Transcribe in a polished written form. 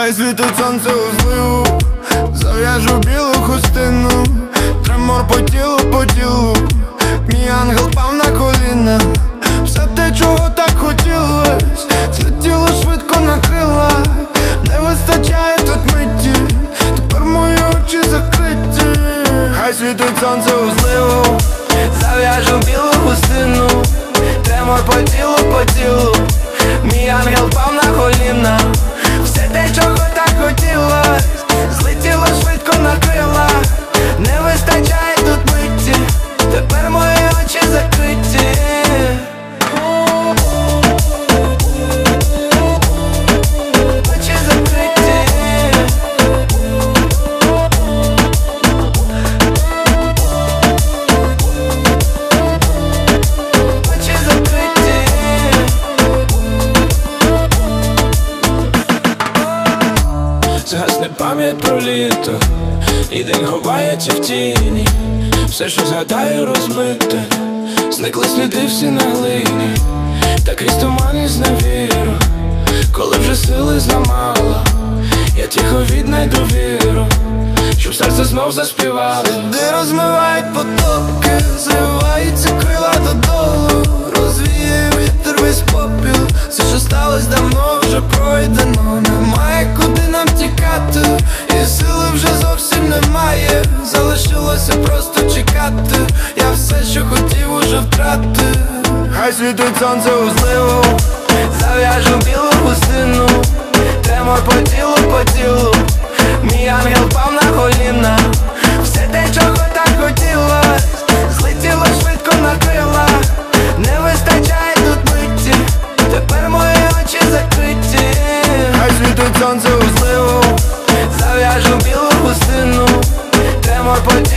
Хай світить сонце у зливу, зав'яжу білу хустину, тремор по тілу, мій ангел пав на коліна. Все те, чого так хотілось, злетіло швидко на крилах. Не вистачає тут миті, тепер мої очі закриті. Хай світить сонце у зливу, зав'яжу білу хустину, тремор по тілу, мій ангел пав на коліна. Все те, чого так хотілось, злетіло швидко на крилах. Не вистачає тут миті, тепер мої очі закриті. Очі закриті. Очі закриті. Згасне пам'ять про літо, і день ховається в тіні. Все, що згадаю, розмите, зникли сліди всі на глині. Та крізь туман і зневіру, коли вже сили замало, я тихо віднайду віру, щоб серце знов заспівало. Сліди розмивають потоки, зриваються крила додолу, розвіє вітер весь попіл. Все, що сталось давно, вже пройдено. Немає куди нам тікати, і сили вже зовсім немає. Залишилося просто чекати, я все, що хотів, уже втратив. Хай світить сонце у зливу, зав'яжу білу хустину, тремор по тілу, мій ангел пав на коліна. Все те, чого так хотілось, злетіло швидко на крилах. Не вистачає тут миті, тепер мої очі закриті. Хай світить сонце у зливу, зав'яжу білу хустину, тремор по